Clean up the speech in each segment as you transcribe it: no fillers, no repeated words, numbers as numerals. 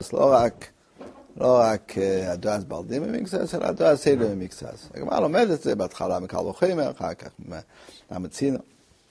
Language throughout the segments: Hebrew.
במקצס, לא רק הדועס בלדים במקצס, אלא הדועס סיידו במקצס. הגמרא לומד את זה בהתחלה מקל וחומר, אחר כך מהמצינו.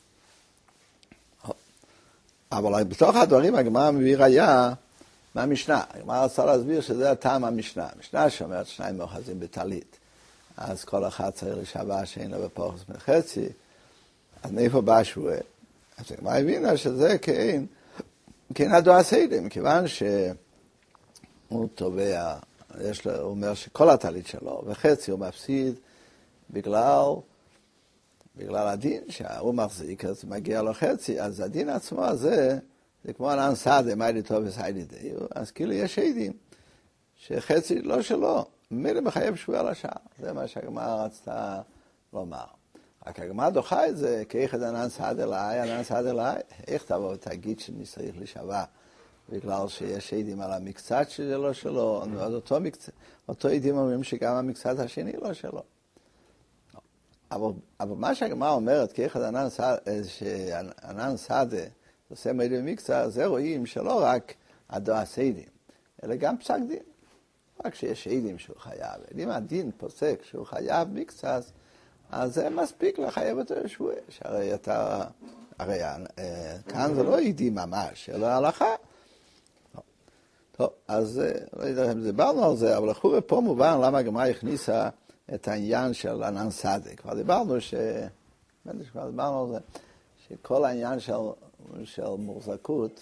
אבל בתוך הדברים הגמרא מביא ראיה מהמשנה. הגמרא רצה להסביר שזה הטעם המשנה. המשנה שאומרת שניים מאוחזים בטלית. אז כל אחד צריך לשווה שאין לו בפוחס מחצי. אז מאיפה בא השבועה? אז הגמרא הבינה שזה כן הדועס סיידו, מכיוון הוא תובע, הוא אומר שכל הטלית שלו, וחצי הוא מפסיד בגלל הדין שהוא מחזיק, אז מגיע לו חצי, אז הדין עצמו הזה, זה כמו ענן סעדה, מיידי טוב וסיידי די, אז כאילו יש עדים, שחצי לא שלו, ממילא מחייב שבועה לשעה, זה מה שהגמרא רצתה לומר. רק הגמרא דוחה את זה, כאיכד ענן סעדה לאי, ענן סעדה לאי, איך תבוא ותגיד שאני צריך לשווה? בגלל שיש עדים על המקצת שזה לא שלו, אז אותו עדים אומרים שגם המקצת השני לא שלו. אבל מה שהגמרא אומרת, כאחד ענן סעדה, עושה מעיד במקצת, זה רואים שלא רק הדועס עדים, אלא גם פסק דין. רק שיש עדים שהוא חייב. אם הדין פוסק שהוא חייב מקצת, אז זה מספיק לחייב אותו לשבועה. הרי כאן זה לא עדים ממש, אלא הלכה. טוב, אז לא יודע אם דיברנו על זה, אבל לכאורה פה מובן למה הגמרא הכניסה את העניין של ענן סעדה. כבר דיברנו על זה, שכל העניין של מוחזקות,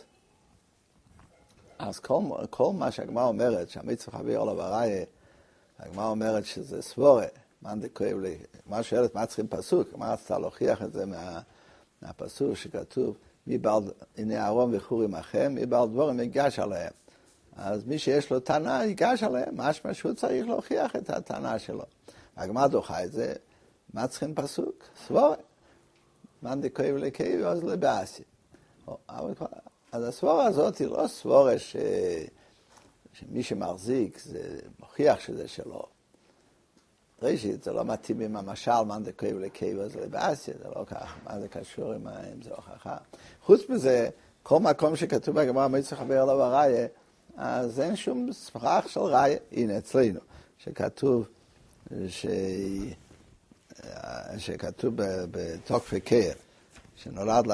אז כל מה שהגמרא אומרת, שהמצווה חביר עליו הראיה, הגמרא אומרת שזה סבורה, מאן דכואב לי, הגמרא שואלת מה צריכים פסוק, הגמרא רצתה להוכיח את זה מהפסוק שכתוב, מי בעל הנה אהרון וחור עמכם, מי בעל דבורים ייגש עליהם. אז מי שיש לו טענה ייגש עליהם, משמע שהוא צריך להוכיח את הטענה שלו. הגמרא דוחה את זה, מה צריכים פסוק? סבורה. מאן דכואב לי כאב, אז לבאסי. אז הסבורה הזאת היא לא סבורה שמי שמחזיק זה מוכיח שזה שלו. ראשית, זה לא מתאים עם המשל, מאן דכואב לי כאב, אז לבאסי, זה לא כך, מה זה קשור עם זה הוכחה. חוץ מזה, כל מקום שכתוב בגמרא מצווה חביר עליו הראיה, אז אין שום ספרח של ראיה. הנה אצלנו, שכתוב בתוקפי קר, שנולד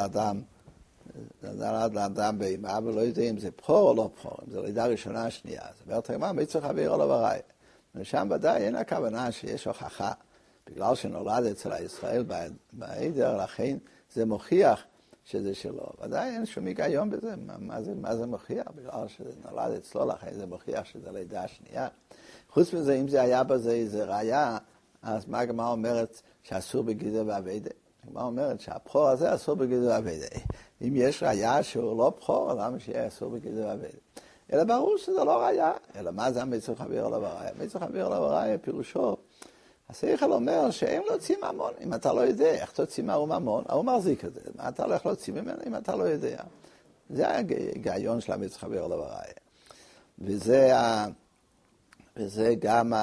לאדם באימה, ולא יודע אם זה בחור או לא בחור, אם זה לידה ראשונה שנייה. אז אומרת הגמרא מצווה חביר עליו הראיה. ושם ודאי אין הכוונה שיש הוכחה, בגלל שנולד אצל הישראל בעדר, לכן זה מוכיח שזה שלו. ודאי אין שום היגיון בזה, מה זה מוכיח? בגלל שזה נולד אצלו, לכן זה מוכיח שזה לידה השנייה. חוץ מזה, אם זה היה בזה איזה ראיה, אז מה הגמרא אומרת שאסור בגידה ועבדה? הגמרא אומרת שהבחור הזה אסור בגידה ועבדה. אם יש ראיה שהוא לא בחור, למה שיהיה אסור בגידה ועבדה? אלא ברור שזה לא ראיה, אלא מה זה המצווה חביר עליו הראיה? מצווה חביר עליו הראיה פירושו, השכל אומר שאין להוציא ממון, אם אתה לא יודע איך תוציא מההוא ממון, ההוא מחזיק את זה, מה אתה לא יכול להוציא ממנו אם אתה לא יודע. זה ההיגיון של המצווה חביר עליו הראיה. וזה גם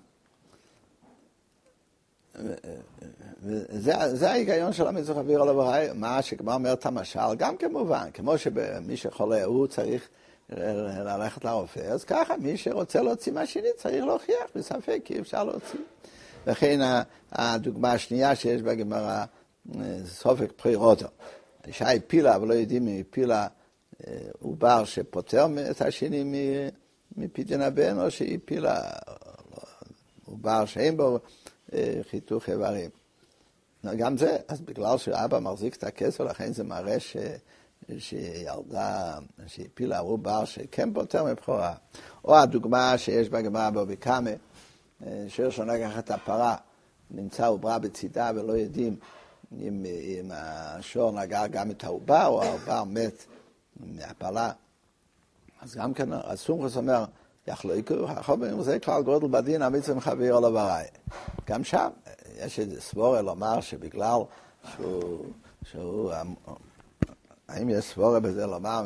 זה ההיגיון של המצווה חביר עליו הראיה, מה שכבר אומר את המשל, גם כמובן, כמו שמי שחולה הוא צריך ללכת לרופא, אז ככה מי שרוצה להוציא מהשני צריך להוכיח, בספק כי אפשר להוציא. וכן הדוגמה השנייה שיש בגמרא, סופק בחירותו. האישה הפילה, אבל לא יודעים אם הפילה עובר שפוטר את השני מפדיון הבן, או שהיא הפילה עובר שאין בו חיתוך איברים. גם זה, אז בגלל שאבא מחזיק את הכסף, לכן זה מראה שילדה, שהפילה עובר שכן פוטר מבחורה. או הדוגמה שיש בגמרא בבבא קמא, שראשון לקח את הפרה, נמצא עוברה בצידה ולא יודעים אם השור נגע גם את העובר או העובר מת מהפלה. אז גם כן הסומכוס אומר, יחלוקו, החומר זה כלל גודל בדין, המצווה חביר עליו הראיה. גם שם יש איזה סבורה לומר שבגלל שהוא האם יש סבורה בזה לומר,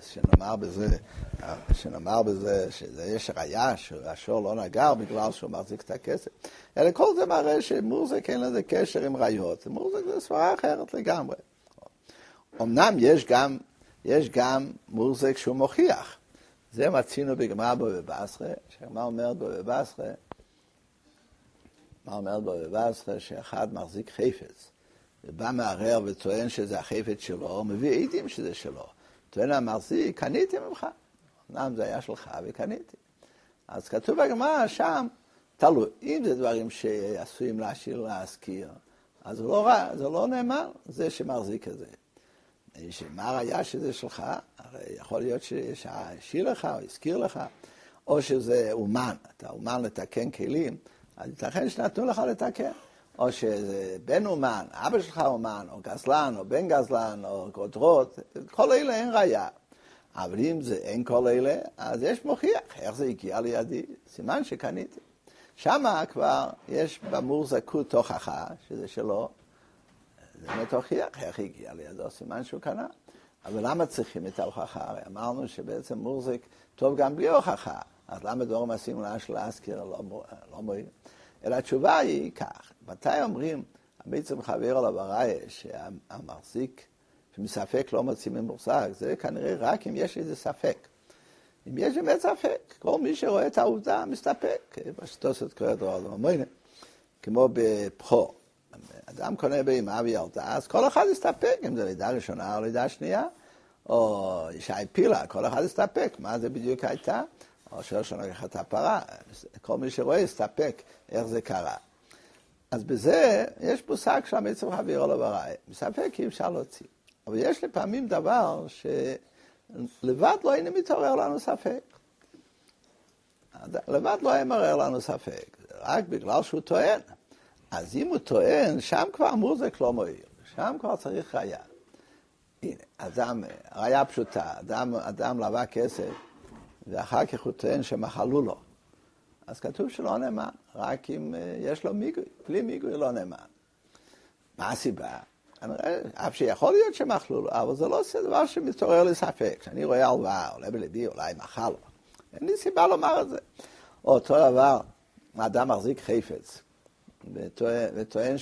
שנאמר בזה שיש ראיה שהשור לא נגר בגלל שהוא מחזיק את הכסף. אלא כל זה מראה שמורזק אין לזה קשר עם ראיות. מורזק זה סברה אחרת לגמרי. אמנם יש גם מורזק שהוא מוכיח. זה מצינו בגמרא בבא בסרה, שהגמרא אומרת בבא בסרה, מה אומרת בבא בסרה? שאחד מחזיק חפץ, ובא מערער וטוען שזה החפץ שלו, מביא עדים שזה שלו. טוען המחזיק, קניתי ממך. אמנם זה היה שלך וקניתי. אז כתוב בגמרא שם, תלוי, אם זה דברים שעשויים להשאיר להזכיר, אז זה לא נאמר, זה שמחזיק את זה. שמה הראיה שזה שלך? הרי יכול להיות שהשאיר לך או הזכיר לך, או שזה אומן, אתה אומן לתקן כלים, אז ייתכן שנתנו לך לתקן. או שזה בן אומן, אבא שלך אומן, או גזלן, או בן גזלן, או גודרות, כל אלה אין ראיה. אבל אם זה אין כל אלה, אז יש מוכיח, איך זה הגיע לידי? סימן שקניתי. שמה כבר יש במוחזקות הוכחה, שזה שלו, זה באמת הוכיח איך הגיע לידו, סימן שהוא קנה. אבל למה צריכים את ההוכחה? הרי אמרנו שבעצם מוחזק טוב גם בלי הוכחה, אז למה דברים עושים להזכיר לא מועיל? אלא התשובה היא כך, מתי אומרים, בעצם חבר עליו הראיה שהמחזיק שמספק לא מוציא ממוחזק, זה כנראה רק אם יש איזה ספק. אם יש באמת ספק, כל מי שרואה את העובדה מסתפק. בשתוסת קורא דור דממוינה, כמו בפחור. אדם קונה באמא וילדה, אז כל אחד יסתפק, אם זה לידה ראשונה או לידה שנייה, או אישה הפילה, כל אחד יסתפק. מה זה בדיוק הייתה? או שראשונה לקחת הפרה. כל מי שרואה יסתפק איך זה קרה. אז בזה יש מושג שהמצב חבר עליו הראיה. מספק אי אפשר להוציא. אבל יש לפעמים דבר שלבד לא הנה מתעורר לנו ספק. לבד לא היה מעורר לנו ספק. רק בגלל שהוא טוען. אז אם הוא טוען, שם כבר מוחזק לא מועיל. שם כבר צריך ראיה. הנה, ראיה פשוטה. אדם לווה כסף, ואחר כך הוא טוען שמחלו לו. אז כתוב שלא נאמן, רק אם יש לו מיגוי. בלי מיגוי לא נאמן. מה הסיבה? אף שיכול להיות שמחלו לו, אבל זה לא דבר שמתעורר לי ספק. כשאני רואה הלוואה, עולה בלבי, אולי מחל לו. אין לי סיבה לומר את זה. אותו דבר, האדם מחזיק חפץ, וטוען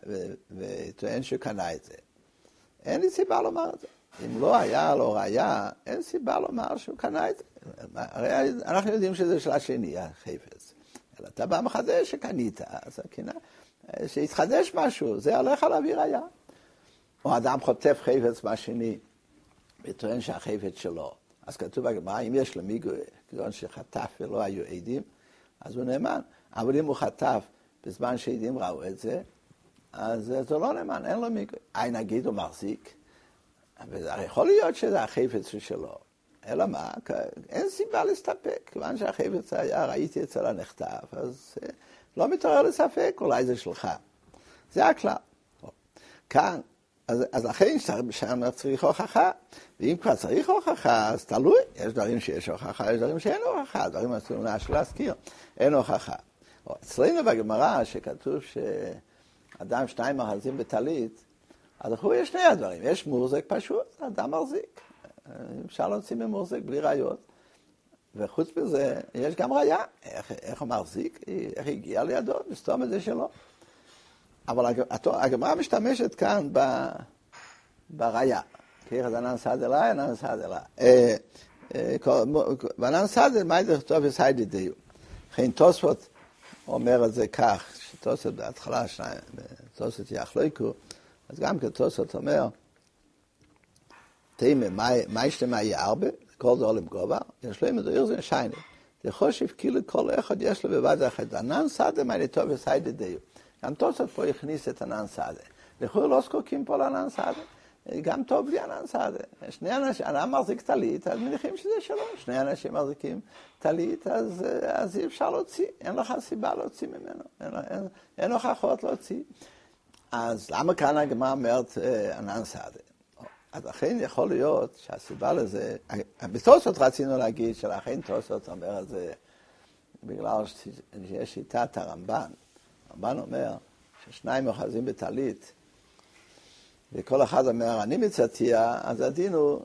שהוא קנה את זה. אין לי סיבה לומר את זה. אם לא היה לו ראיה, אין סיבה לומר שהוא קנה את זה. הרי אנחנו יודעים שזה של השני, החפץ. אלא אתה בא מחדש שקנית, אז הקנה, שהתחדש משהו, זה עליך להביא ראיה. או אדם חוטף חפץ מהשני, וטוען שהחפץ שלו. אז כתוב בגמרא, אם יש לו מיגוי, כגון שחטף ולא היו עדים, אז הוא נאמן. אבל אם הוא חטף בזמן שעדים ראו את זה, אז זה לא נאמן, אין לו מיגוי. נגיד הוא מחזיק, אבל יכול להיות שזה החפץ שלו. אלא מה? אין סיבה להסתפק. כיוון שהחפץ היה, ראיתי אצל הנחטף, אז לא מתעורר לספק, אולי זה שלך. זה הכלל. כאן, אז לכן שם צריך הוכחה. ואם כבר צריך הוכחה, אז תלוי. יש דברים שיש הוכחה, יש דברים שאין הוכחה. דברים אסור להזכיר, אין הוכחה. אצלנו בגמרא שכתוב שאדם שניים מחזים בטלית, אז יש שני הדברים. יש מוחזק פשוט, אדם מחזיק. אפשר להוציא ממוחזק בלי ראיות. וחוץ מזה, יש גם ראיה. איך הוא מחזיק, איך הגיע לידו, מסתום את זה שלו. אבל הגמרא משתמשת כאן בראיה. כי חזנן סעד אליי, ענן סעד אליי. וענן סעד, מה זה כתוב יסיידי דיו? לכן תוספות אומר את זה כך, שתוספות בהתחלה, תוספות יחלוקו, אז גם כתוספות אומר, תאימה, מה ישלמה יהיה הרבה? כל זה עולם גובה, יש לו מדויר זה שייני. זה חושב כאילו כל אחד יש לו בבד אחד. ענן סעדה, מה טוב יסיידי דיו. גם תוספות פה הכניס את ענן סעדה. לכאורה לא זקוקים פה לענן סעדה. גם טוב בלי ענן סעדה. שני אנשים, אדם מחזיק טלית, אז מניחים שזה שלו. שני אנשים מחזיקים טלית, אז אי אפשר להוציא. אין לך סיבה להוציא ממנו. אין הוכחות להוציא. אז למה כאן הגמרא אומרת ענן סעדה? אז לכן יכול להיות שהסיבה לזה, בתוספות רצינו להגיד שלכן תוספות אומר את זה בגלל שיש שיטת הרמב"ן. הרמב"ן אומר ששניים אוחזים בטלית, וכל אחד אומר, אני מצאתיה, אז הדין הוא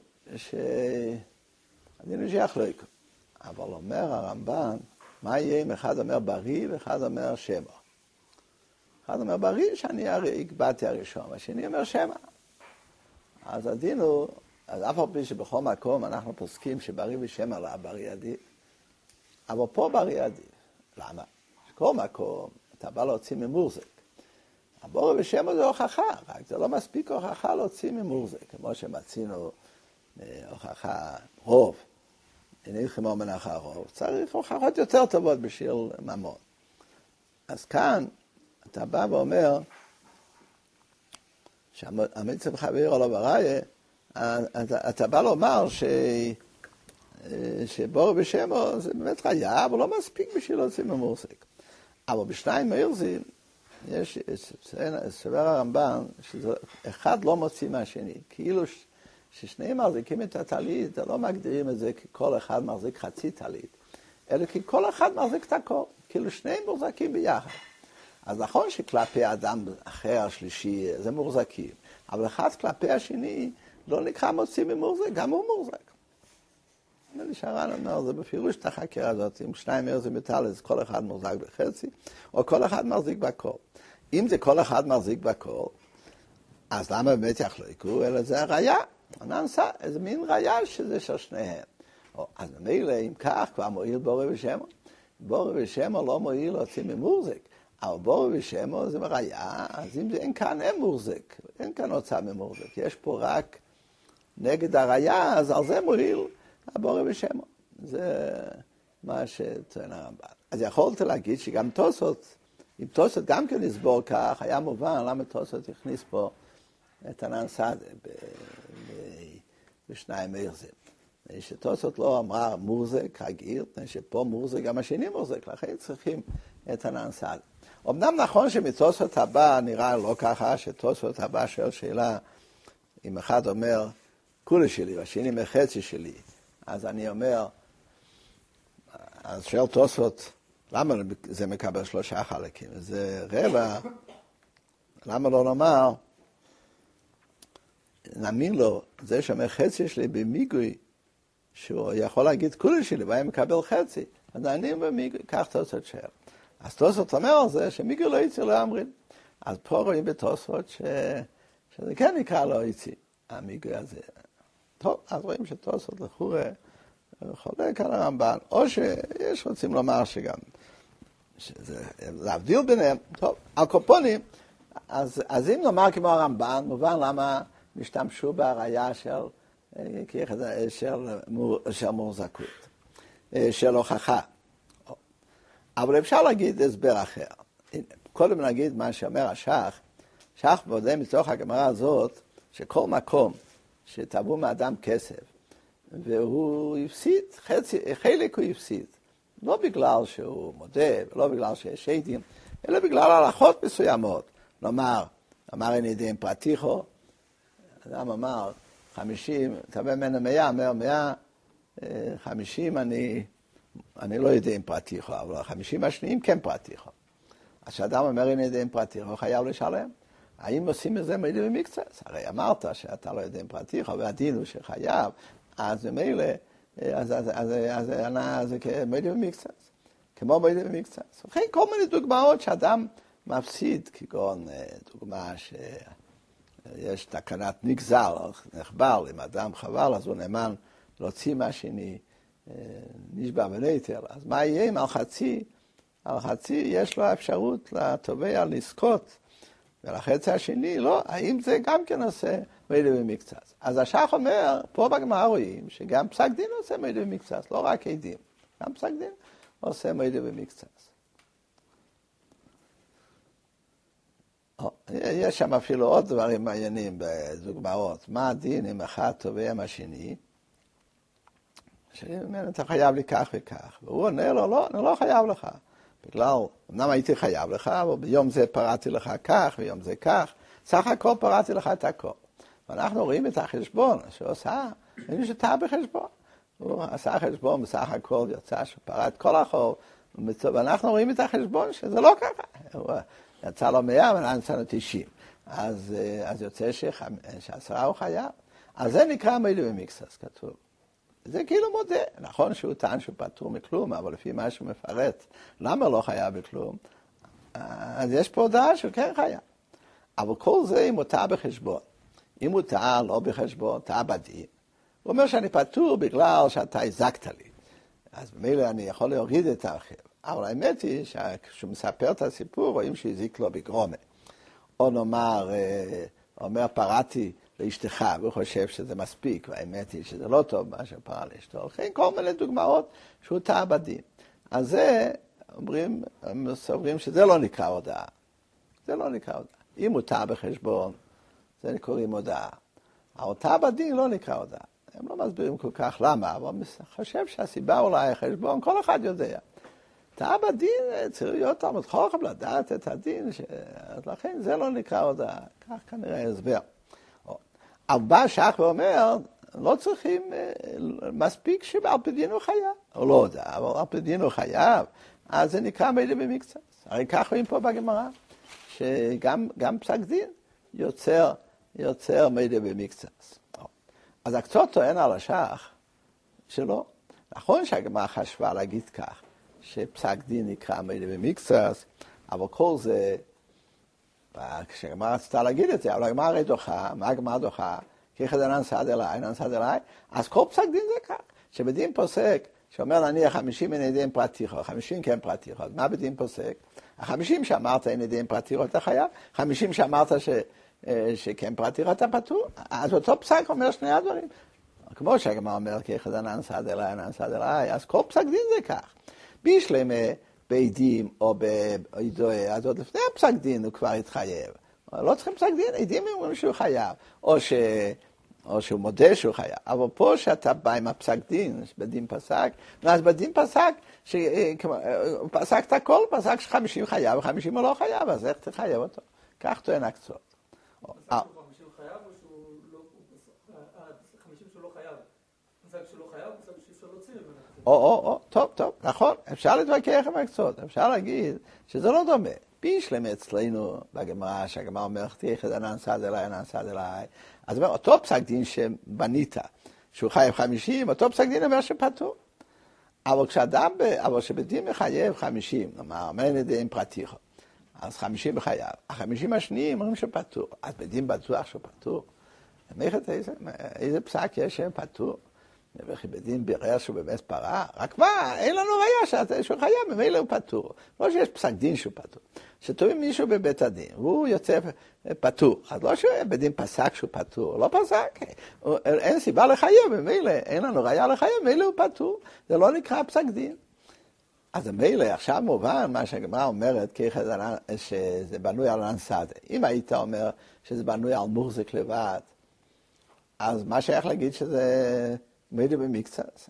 שיחלוק. אבל אומר הרמב"ן, מה יהיה אם אחד אומר בריא ואחד אומר שמא? אחד אומר בריא שאני הקבעתי הראשון, השני אומר שמא. אז הדין הוא אז אף על פי שבכל מקום אנחנו פוסקים שבריא ושם עלה בריא עדיף, אבל פה בריא עדיף. למה? בכל מקום אתה בא להוציא ממורזק. הבריא ושם זה הוכחה, רק זה לא מספיק הוכחה להוציא ממורזק, כמו שמצינו הוכחה רוב. הנה כמו מנחה רוב, צריך הוכחות יותר טובות בשביל ממון. אז כאן אתה בא ואומר, שהמצב חבר עליו הראיה, אתה בא לומר שבור ושמו זה באמת ראיה, אבל לא מספיק בשביל להוציא ממורסק. אבל בשניים מרזים, יש סבר הרמב"ן, שאחד לא מוציא מהשני, כאילו ששניהם מחזיקים את הטלית, לא מגדירים את זה ככל אחד מחזיק חצי טלית, אלא כי כל אחד מחזיק את הכל, כאילו שניהם מוחזקים ביחד. אז נכון שכלפי אדם אחר, השלישי, זה מוחזקים, אבל אחד כלפי השני לא נקרא מוציא ממורזק, גם הוא מוחזק. נשארן אומר, זה בפירוש את החקירה הזאת, אם שניים מרזים בטלית, כל אחד מוחזק בחצי, או כל אחד מחזיק בכל. אם זה כל אחד מחזיק בכל, אז למה באמת יחלוקו? אלא זה הראיה. נעשה איזה מין ראיה שזה של שניהם. אז ממילא, אם כך, כבר מועיל בורא ושמו. בורא ושמו לא מועיל להוציא ממורזק, אבל בורא ושמו זה ראיה, אז אם זה אין כאן, אין מורזק, אין כאן הוצאה ממורזק. יש פה רק נגד הראיה, אז על זה מועיל הבורא ושמו. זה מה שטוען הרמב"ן. אז יכולת להגיד שגם תוספות, אם תוספות גם כן לסבור כך, היה מובן למה תוספות הכניס פה את הננסה בשניים מרזים. שתוספות לא אמרה מורזק, רגיל, שפה מורזק, גם השני מורזק, לכן צריכים את הננסה. אמנם נכון שמתוספות הבא נראה לא ככה, שתוספות הבא שואל שאלה, אם אחד אומר כולה שלי, והשני מחצי שלי, אז אני אומר, אז שואל תוספות, למה זה מקבל 3 חלקים? זה רבע, למה לא נאמר, נאמין לו, זה שאומר חצי שלי במיגוי, שהוא יכול להגיד כולה שלי, והיה מקבל חצי, אז אני במיגוי, כך תוספות שואל. אז תוספות אומר על זה שמיגוי לא יציא לא אמרין. אז פה רואים בתוספות שזה כן נקרא לא יציא, המיגוי הזה. טוב, אז רואים שתוספות לחורה חולק על הרמב"ן, או שיש רוצים לומר שגם, שזה להבדיל ביניהם. טוב, על קופונים, אז אם נאמר כמו הרמב"ן, מובן למה משתמשו בהראיה של מורזקות, של הוכחה. אבל אפשר להגיד הסבר אחר. קודם נגיד מה שאומר השח, שח בודה מתוך הגמרא הזאת, שכל מקום שתבעו מאדם כסף, והוא הפסיד, חלק הוא הפסיד. לא בגלל שהוא מודה, ולא בגלל שיש עדים, אלא בגלל הלכות מסוימות. נאמר, אמר אין ידיהם פרטיחו, אדם אמר 50, תבע ממנו 100, אומר 100, 50 אני לא יודע אם פרטיחו, אבל 50 השניים כן פרטיחו. אז כשאדם אומר אין ידיהם פרטיחו, חייב לשלם. האם עושים את זה מידי במקצת? הרי אמרת שאתה לא יודע אם פרטיחו, והדין הוא שחייב, אז ממילא, אז זה מידי במקצת. כמו מידי במקצת. וכן כל מיני דוגמאות שאדם מפסיד, כגון דוגמה שיש תקנת נגזר, נחבל, אם אדם חבל, אז הוא נאמן להוציא מהשני, נשבע ונטל. אז מה יהיה אם על חצי יש לו אפשרות לתובע לזכות, ולחצי השני לא, האם זה גם כן עושה מידי במקצת? אז השח אומר, פה בגמרא רואים שגם פסק דין עושה מידי במקצת, לא רק עדים, גם פסק דין עושה מידי במקצת. יש שם אפילו עוד דברים מעניינים בדוגמאות. מה הדין אם אחד תובע מהשני? שממנו אתה חייב לי כך וכך. והוא עונה לו, לא, אני לא חייב לך. בגלל, אמנם הייתי חייב לך, אבל ביום זה פרעתי לך כך, ביום זה כך. סך הכל פרעתי לך את הכל. ואנחנו רואים את החשבון שהוא עושה, אין שטעה בחשבון. הוא עשה חשבון, בסך הכל יצא שפרע את כל החוב. ואנחנו רואים את החשבון שזה לא ככה. הוא יצא לו 100 ונעשה לו 90. אז יוצא ש10 הוא חייב. אז זה נקרא מידי במקצת, כתוב. זה כאילו מודה. נכון שהוא טען שהוא פטור מכלום, אבל לפי מה שהוא מפרט, למה לא חייב בכלום? אז יש פה הודעה שהוא כן חייב. אבל כל זה אם הוא טעה בחשבון. אם הוא טעה לא בחשבון, טעה בדין. הוא אומר שאני פטור בגלל שאתה הזקת לי. אז במילא אני יכול להוריד את הרכב. אבל האמת היא שכשהוא מספר את הסיפור, רואים שהזיק לו בגרומה. או נאמר, אומר פרעתי לאשתך, והוא חושב שזה מספיק, והאמת היא שזה לא טוב מה שפרע לאשתו. לכן כל מיני דוגמאות שהוא טעה בדין. אז זה, הם סוברים שזה לא נקרא הודעה. זה לא נקרא הודעה. אם הוא טעה בחשבון, זה קוראים הודעה. ההודעה בדין לא נקרא הודעה. הם לא מסבירים כל כך למה, אבל אני חושב שהסיבה אולי החשבון, כל אחד יודע. טעה בדין צריך להיות תלמיד חכם לדעת את הדין, אז לכן זה לא נקרא הודעה. כך כנראה הסבר. אבל בא שח ואומר, לא צריכים, מספיק שעל פי דין הוא חייב. הוא לא יודע, אבל על פי דין הוא חייב, אז זה נקרא מידע במקצת. הרי כך רואים פה בגמרא, שגם פסק דין יוצר מידע במקצת. אז הקצות טוען על השח שלא. נכון שהגמרא חשבה להגיד כך, שפסק דין נקרא מידע במקצת, אבל כל זה, כשהגמרא רצתה להגיד את זה, אבל הגמרא הרי דוחה, מה הגמרא דוחה? כיחד אינן סעד אליי, אז כל פסק דין זה כך, שבדין פוסק, שאומר נניח 50 אין ידיהם פרטיכו, 50 כן פרטיכו, אז מה בדין פוסק? 50 שאמרת אין ידיהם פרטיכו אתה חייב, 50 שאמרת שכן פרטיכו אתה פטור, אז אותו פסק אומר שני הדברים. כמו שהגמרא אומר, כיחד אינן סעד אליי, אז כל פסק דין זה כך. בישלמה בעדים או בעדויה, אז עוד לפני הפסק דין הוא כבר התחייב. לא צריכים פסק דין, עדים אומרים שהוא חייב, או שהוא מודה שהוא חייב. אבל פה שאתה בא עם הפסק דין, בדין פסק, אז בדין פסק, פסק את הכל, פסק ש50 חייב ו50 הוא לא חייב, אז איך תחייב אותו? כך טוען הקצות. פסק ש50 חייב או שהוא לא, 50 שהוא לא חייב? פסק שהוא לא חייב, פסק שהוא לא ציר. טוב, נכון, אפשר להתווכח עם הקצות, אפשר להגיד שזה לא דומה. בישלמה אצלנו בגמרא, שהגמרא אומרת, תיחד אינן סעד אליי, אז אומר, אותו פסק דין שבנית, שהוא חייב 50, אותו פסק דין אומר שפטור. אבל כשבדין מחייב 50, אומר אין ידיהם פרטיכו, אז 50 מחייב. 50 השניים אומרים שפטור, אז בדין בטוח שהוא פטור. איזה פסק יש שהם פטור? וכי בדין בירר שהוא באמת פרע, רק מה, אין לנו ראיה שהוא חייב, ממילא הוא פטור. לא שיש פסק דין שהוא פטור. שטועים מישהו בבית הדין, והוא יוצא פטור. אז לא שבדין פסק שהוא פטור, לא פסק. אין סיבה לחייב, ממילא אין לנו ראיה לחייב, ממילא הוא פטור. זה לא נקרא פסק דין. אז ממילא עכשיו מובן מה שהגמרא אומרת, שזה בנוי על אנסדה. אם היית אומר שזה בנוי על מוחזק לבד, אז מה שייך להגיד שזה מידע במקצת?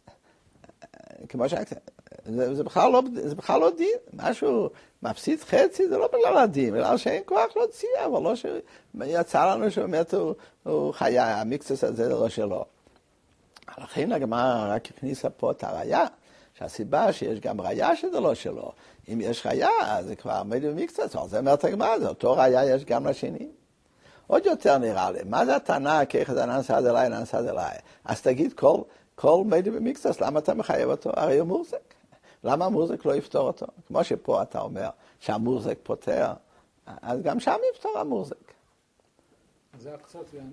כמו שאתה, זה בכלל לא דין. משהו מפסיד חצי, זה לא בגלל הדין, בגלל שאין כוח להוציא, אבל לא שיצא לנו שבאמת הוא חיה, המקצת הזה זה לא שלו. לכן הגמרא רק הכניסה פה את הראיה, שהסיבה שיש גם ראיה שזה לא שלו. אם יש ראיה, אז זה כבר מידע במקצת, אז זה אומרת הגמרא, זה אותו ראיה יש גם לשני. עוד יותר נראה לי, מה זה הטענה כיחד אינן סעד אליי? אז תגיד כל מידע במקצת, למה אתה מחייב אותו? הרי הוא מוחזק. למה המוחזק לא יפתור אותו? כמו שפה אתה אומר שהמוחזק פותר, אז גם שם יפתור המוחזק. זה הקצות יענה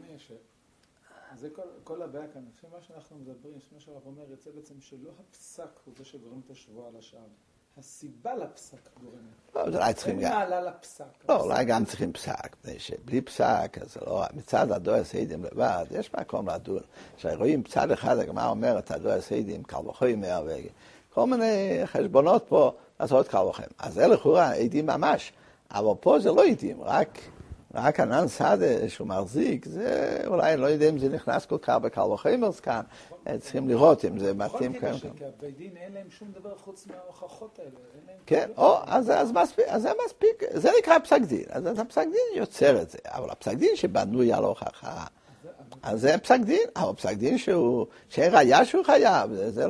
זה כל הבעיה כאן. לפי מה שאנחנו מדברים, מה שהרב אומר, יצא בעצם שלא הפסק הוא זה שגורם את השבועה לשער. הסיבה לפסק גורמת. לא, אולי צריכים גם. אין מעלה לפסק. לא, אולי גם צריכים פסק. בלי פסק, אז לא, מצד הדואר סיידים לבד, יש מקום לדון. כשרואים צד אחד, הגמרא אומרת, הדואר סיידים, קל וחומר, וכל מיני חשבונות פה, לעשות קל וחומר. אז זה לכאורה עדים ממש. אבל פה זה לא עדים, רק ענן סעדה שהוא מחזיק, זה אולי לא יודע אם זה נכנס כל כך בקל וחומר כאן, צריכים לראות אם זה מתאים כאן. כי הבית אין להם שום דבר חוץ מההוכחות האלה. כן, אז זה מספיק, זה נקרא פסק דין, אז הפסק דין יוצר את זה, אבל הפסק דין שבנוי על הוכחה, אז זה פסק דין, אבל פסק דין שאין ראיה שהוא חייב, זה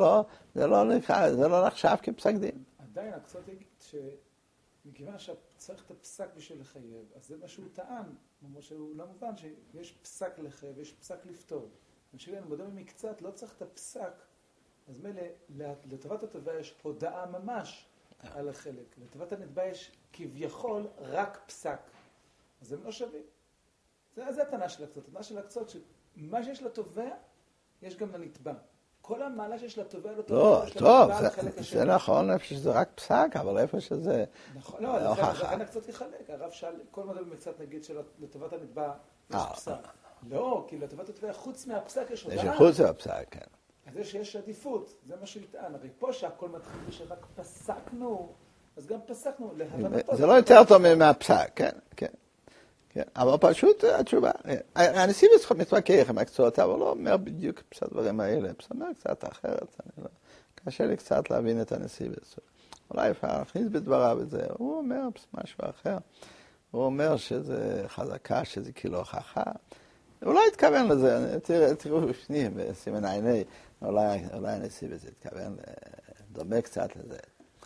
לא נחשב כפסק דין. עדיין, הקצת יגיד מכיוון שצריך את הפסק בשביל לחייב, אז זה מה שהוא טען, כמו שהוא לא מובן שיש פסק לחייב, יש פסק לפתור. אני חושב לנו, בדומה מקצת, לא צריך את הפסק, אז מילא, לטובת התובע יש הודעה ממש על החלק, לטובת הנתבע יש כביכול רק פסק. אז הם לא שווים. זה הטענה של הקצות. הטענה של הקצות שמה שיש לתובע, יש גם לנתבע. כל המעלה שיש לתובע לא טוב, זה נכון איפה שזה רק פסק, אבל איפה שזה... נכון, לא, לכן קצת יחלק. הרב שאל, כל מדע במקצת נגיד שלטובת הנתבע יש פסק. לא, כי לטובת התובע חוץ מהפסק יש הודעה. יש חוץ מהפסק, כן. אז יש עדיפות, זה מה שיטען. הרי פה שהכל מתחיל שרק פסקנו, אז גם פסקנו להבנתו. זה לא יותר טוב מהפסק, כן, כן. כן, אבל פשוט התשובה, הנשיא מתווכח עם הקצות, אבל לא אומר בדיוק את הדברים האלה, אומר קצת אחרת, קשה לי קצת להבין את הנשיא בזה. אולי אפשר להכניס בדבריו את זה, הוא אומר משהו אחר, הוא אומר שזה חזקה, שזה כאילו הוכחה, אולי התכוון לזה, תראו בפנים, בסימן עיני, אולי הנשיא בזה התכוון, דומה קצת לזה.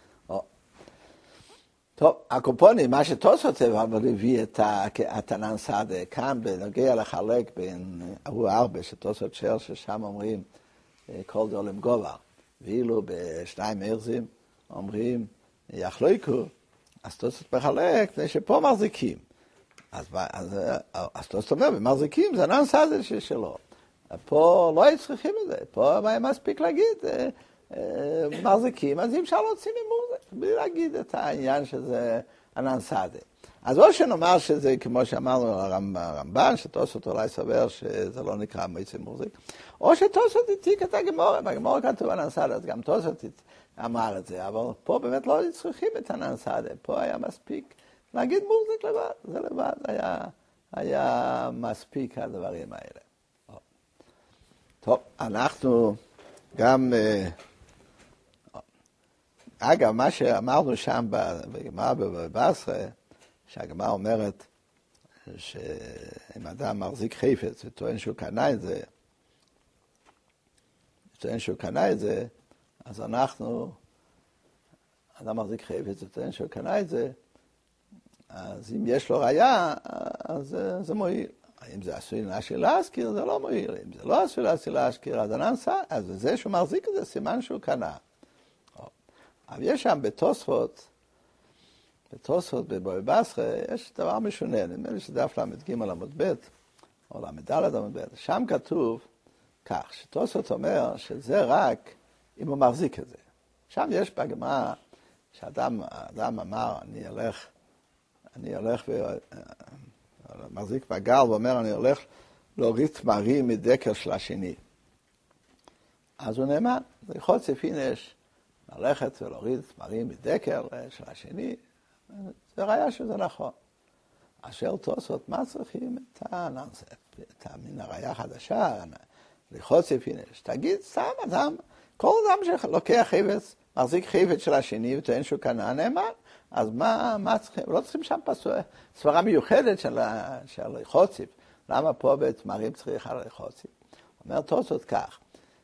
טוב, הקופונים, מה שתוספות אבל הביא את התנן סעדה, כאן בנוגע לחלק בין ארוע ארבע, שתוספות שר, ששם אומרים כל דולם גובה, ואילו בשניים מרזים אומרים יחלוקו, אז תוספות מחלק, זה שפה מחזיקים. אז תוספות אומר, במחזיקים זה תנן סעדה שלו. פה לא צריכים את זה, פה היה מספיק להגיד, מחזיקים, אז אי אפשר להוציא ממורזק, בלי להגיד את העניין שזה ענן סעדה. אז או שנאמר שזה, כמו שאמרנו הרמב"ן, שתוספות אולי סבר שזה לא נקרא מוציא מורזק, או שתוספות התיק את הגמורה, בגמורה כתוב ענן סעדה, אז גם תוספות אמר את זה, אבל פה באמת לא צריכים את ענן סעדה, פה היה מספיק להגיד מורזק לבד, זה לבד היה מספיק הדברים האלה. טוב, אנחנו גם... אגב, מה שאמרנו שם בגמרא בבבא, שהגמרא אומרת שאם אדם מחזיק חפץ וטוען שהוא קנה את זה, אז אנחנו, אדם מחזיק חפץ וטוען שהוא קנה את זה, אז אם יש לו ראיה, אז זה מועיל. אם זה עשוי להשכיר, זה לא מועיל. אם זה לא עשוי להשכיר, אז זה שהוא מחזיק את זה, סימן שהוא קנה. אבל יש שם בתוספות בבבא בסרה, יש דבר משונה, נדמה לי שדף ל"ג עמוד ב' או ל"ד עמוד ב', שם כתוב כך, שתוספות אומר שזה רק אם הוא מחזיק את זה. שם יש בגמרא שאדם אמר, אני הולך מחזיק בגל ואומר, אני הולך להוריד תמרים מדקר של השני. אז הוא נאמן, זה יכול צפינש, ללכת ולהוריד תמרים מדקר של השני, זה ראיה שזה נכון. אשר תוספות, מה צריכים את מן הראיה החדשה, לחוץ יפינש? תגיד, סתם אדם, כל אדם שלוקח חפץ, מחזיק חפץ של השני וטוען שהוא קנה, נאמן. אז מה צריכים? לא צריכים שם סברה מיוחדת של לחוציף. למה פה בתמרים צריך על לחוציף? אומר תוספות כך,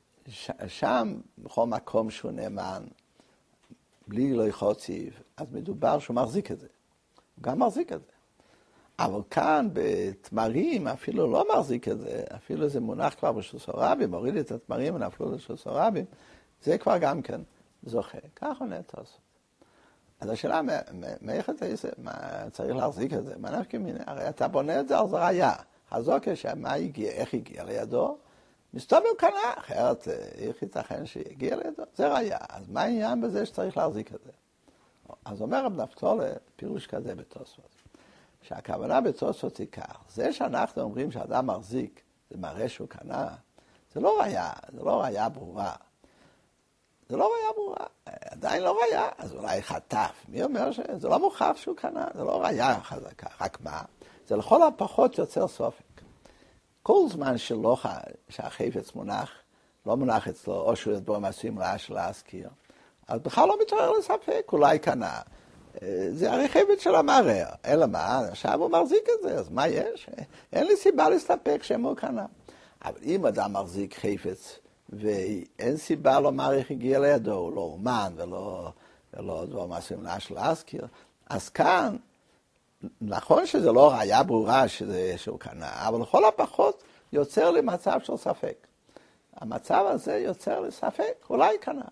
שם בכל מקום שהוא נאמן, בלי לחוציף, אז מדובר שהוא מחזיק את זה. הוא גם מחזיק את זה. אבל כאן בתמרים אפילו לא מחזיק את זה, אפילו זה מונח כבר בשוס הרבים, הוריד את התמרים ונפלו לשוס הרבים, זה כבר גם כן זוכה. כך עונה תוספות. אז השאלה, מאיך אתה עושה? מה צריך להחזיק את זה? מה נפקא מינה? הרי אתה בונה את זה על ראיה. הזוקה, מה הגיע, איך הגיע לידו? מסתובב קנה, אחרת איך ייתכן שיגיע לידו? זה ראיה. אז מה העניין בזה שצריך להחזיק את זה? אז אומר רב נפתולי, פירוש כזה בתוספות. שהכוונה בתוספות היא כך. זה שאנחנו אומרים שאדם מחזיק, זה מראה שהוא קנה, זה לא ראיה ברורה. זה לא ראיה ברורה, עדיין לא ראיה, אז אולי חטף. מי אומר שזה לא מוכח שהוא קנה, זה לא ראיה חזקה, רק מה? זה לכל הפחות יוצר סופק. כל זמן שהחפץ לא מונח אצלו, או שהוא ידבור מעשים רעה של להזכיר, אז בכלל לא מתעורר לספק, אולי קנה. זה הרי חפץ של המערער, אלא מה? עכשיו הוא מחזיק את זה, אז מה יש? אין לי סיבה להסתפק שהוא קנה. אבל אם אדם מחזיק חפץ, ואין סיבה לומר איך הגיע לידו, הוא לא אומן ולא דבר מעשים של להזכיר, אז כאן, נכון שזה לא ראיה ברורה שהוא קנה, אבל לכל הפחות יוצר לי מצב של ספק. המצב הזה יוצר לי ספק, אולי קנה.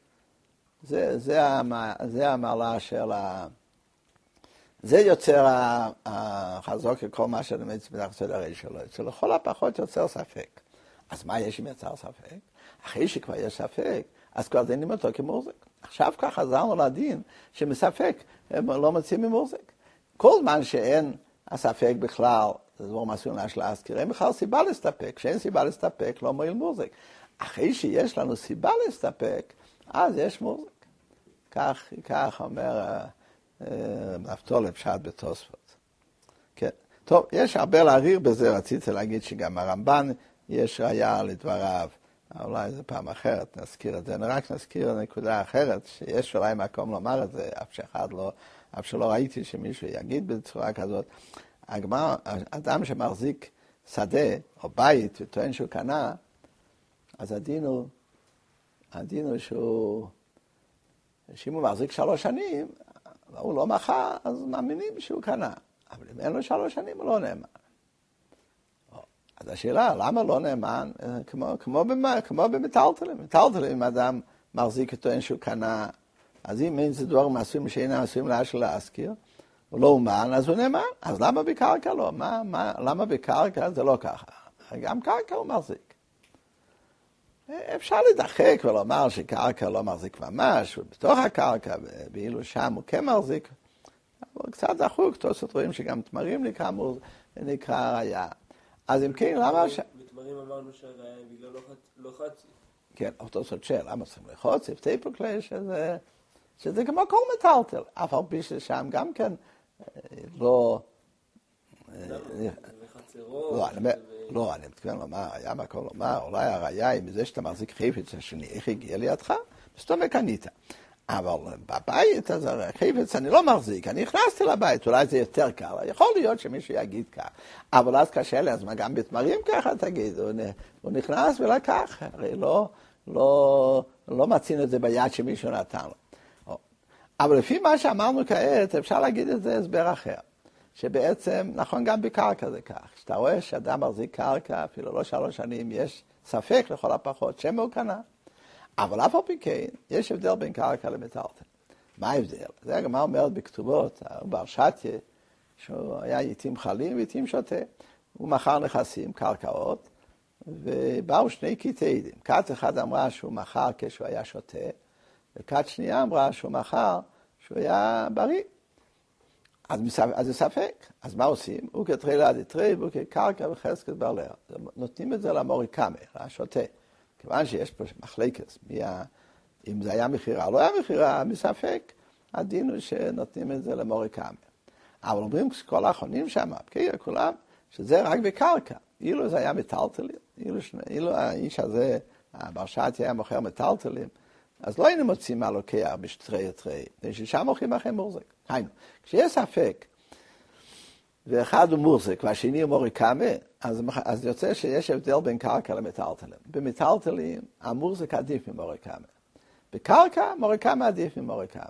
זה המעלה של זה יוצר החזוק לכל מה שאני מצטער הרי שלו, שלכל הפחות יוצר ספק. אז מה יש אם יצר ספק? אחרי שכבר יש ספק, אז כבר דנים אותו כמורזק. עכשיו כך חזרנו לדין שמספק הם לא מוצאים ממורזק. כל זמן שאין הספק בכלל, זה דבר מסוים להזכיר, אין בכלל סיבה להסתפק. כשאין סיבה להסתפק, לא מועיל מורזק. אחרי שיש לנו סיבה להסתפק, אז יש מורזק. כך אומר נפתול פשט בתוספות. כן. טוב, יש הרבה להעריר בזה, רציתי להגיד שגם הרמב"ן יש ראיה לדבריו. אולי זה פעם אחרת, נזכיר את זה. רק נזכיר נקודה אחרת, שיש אולי מקום לומר את זה, אף שלא ראיתי שמישהו יגיד בצורה כזאת. הגמרא, אדם שמחזיק שדה או בית וטוען שהוא קנה, אז הדין הוא שאם הוא מחזיק 3 שנים, הוא לא מכר, אז מאמינים שהוא קנה. אבל אם אין לו 3 שנים, הוא לא נאמן. אז השאלה, למה לא נאמן? כמו במטלטלים. מטלטלים, אם אדם מחזיק וטוען שהוא קנה, אז אם אין זה דבר מעשויים שאינם עשויים להזכיר, הוא לא אומן, אז הוא נאמן. אז למה בקרקע לא? למה בקרקע זה לא ככה? גם קרקע הוא מחזיק. אפשר לדחק ולומר שקרקע לא מחזיק ממש, ובתוך הקרקע, ואילו שם הוא כן מחזיק, אבל קצת דחוק, תוספות רואים שגם תמרים נקרא ראיה. אז אם כן, למה בתמרים אמרנו שהראיה היא בגלל לא חצי. כן, אבל תוספות למה צריכים לחוץ, צוותי פוקלי, שזה כמו כל מטלטל, אף על פי ששם גם כן לא... לא, אני מתכוון לומר, היה מקום לומר, אולי הראיה היא מזה שאתה מחזיק חפץ השני, איך הגיע לידך? בסתום וקנית. אבל בבית, אז החפץ אני לא מחזיק, אני הכנסתי לבית, אולי זה יותר קל, יכול להיות שמישהו יגיד כך, אבל אז קשה לי, אז גם בתמרים ככה תגיד, הוא נכנס ולקח, הרי לא מצינו את זה ביד שמישהו נתן לו. אבל לפי מה שאמרנו כעת, אפשר להגיד את זה הסבר אחר. שבעצם, נכון גם בקרקע זה כך, שאתה רואה שאדם מחזיק קרקע, אפילו לא 3 שנים, יש ספק לכל הפחות, שמה הוא קנה. אבל אף על פי כן, יש הבדל בין קרקע למטלטל. מה ההבדל? זה הגמרא אומרת בכתובות, בר שתיה, שהוא היה עיתים חלים ועיתים שוטה. הוא מכר נכסים, קרקעות, ובאו 2 קטעי עדים. כת אחד אמרה שהוא מכר כשהוא היה שוטה, וכת שנייה אמרה שהוא מכר שהוא היה בריא. אז זה ספק. אז מה עושים? הוא כתרי ליד יתרי, והוא כקרקע וחזקת ברלר. נותנים את זה למוריקמי, לשוטה. כיוון שיש פה מחלקת, אם זה היה מחירה, לא היה מחירה, מספק, הדין הוא שנותנים את זה למוריקמי. אבל אומרים כל האחרונים שם, כולם, שזה רק בקרקע. אילו זה היה מטלטלים, אילו האיש הזה, הבר שתיה היה מוכר מטלטלים, אז לא היינו מוצאים מה לוקח בשטרי יתרי, ששם מוכרים אחרי מורזק. היינו, כשיש ספק, ואחד הוא מורזק והשני הוא מוריקמי, אז יוצא שיש הבדל בין קרקע למטלטלים. במטלטלים המורזק עדיף ממוריקמי. בקרקע מוריקמי עדיף ממוריקמי.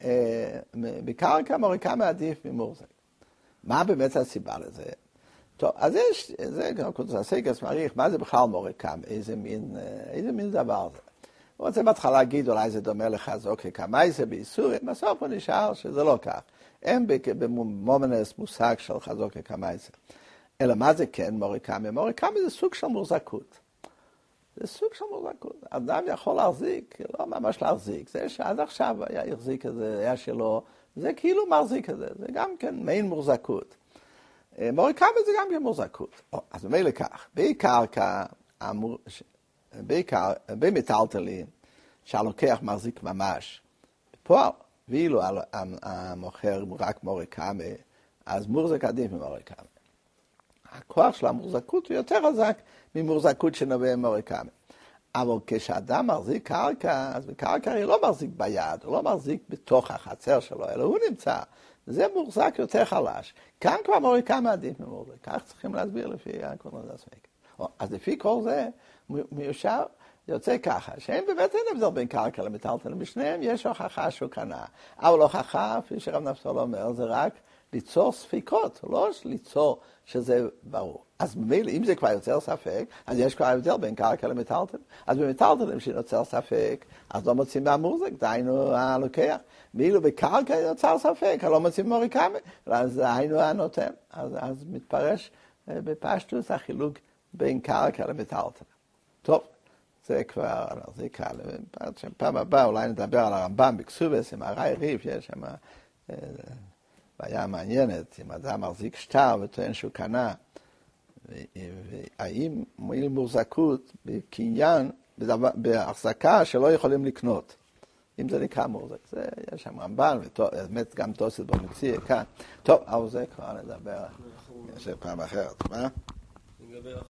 בקרקע מוריקמי עדיף ממורזק. מה באמת הסיבה לזה? טוב, אז יש, זה הסגס מעריך, מה זה בכלל מוריקמי? איזה מין דבר זה? הוא רוצה בהתחלה להגיד, אולי זה דומה לחזוק כמייסה באיסורים, בסוף הוא נשאר שזה לא כך. אין במומנס מושג של חזוק כמייסה. אלא מה זה כן מוריקמי? מוריקמי זה סוג של מורזקות. זה סוג של מורזקות. אדם יכול להחזיק, לא ממש להחזיק. זה שעד עכשיו היה החזיק את זה, היה שלו, זה כאילו מחזיק את זה. זה גם כן מעין מורזקות. מוריקמי זה גם כן מורזקות. אז במילא כך, בקרקע, במטלטלים, שהלוקח מחזיק ממש בפועל, ואילו המוכר רק מוריקמי, אז מורזק עדיף ממוריקמי. הכוח של המורזקות הוא יותר חזק ממורזקות שנובע ממוריקמי. אבל כשאדם מחזיק קרקע, אז בקרקע היא לא מחזיק ביד, הוא לא מחזיק בתוך החצר שלו, אלא הוא נמצא. זה מורזק יותר חלש. כאן כבר מוריקמי עדיף ממורזק. כך צריכים להסביר לפי העקרונות הספק. אז לפי כל זה, מיושר יוצא ככה, שאין באמת אין הבדל בין קרקע למטלטלים, בשניהם יש הוכחה שהוא קנה. אבל הוכחה, כפי שרב נפתול אומר, זה רק ליצור ספיקות, לא ליצור שזה ברור. אז במילא, אם זה כבר יוצר ספק, אז יש כבר הבדל בין קרקע למטלטלים. אז במטלטלים שנוצר ספק, אז לא מוצאים מהמורזק, דהיינו הלוקח. ואילו בקרקע יוצר ספק, לא מוצאים מוריקמי, אז דהיינו הנותן. אז מתפרש בפשטוס החילוק בין קרקע למטלטלים. טוב, זה כבר נחזיק על פעם הבאה אולי נדבר על הרמב"ם בכסובס, עם הראי ריב, יש שם בעיה מעניינת, אם אדם מחזיק שטר וטוען שהוא קנה, והאם מועיל מוחזקות בקניין, בהחזקה שלא יכולים לקנות. אם זה נקרא מוחזק, זה יש שם רמב"ן, ובאמת גם תוספות במציע כאן. טוב, אבל זה כבר נדבר, יש פעם אחרת, מה?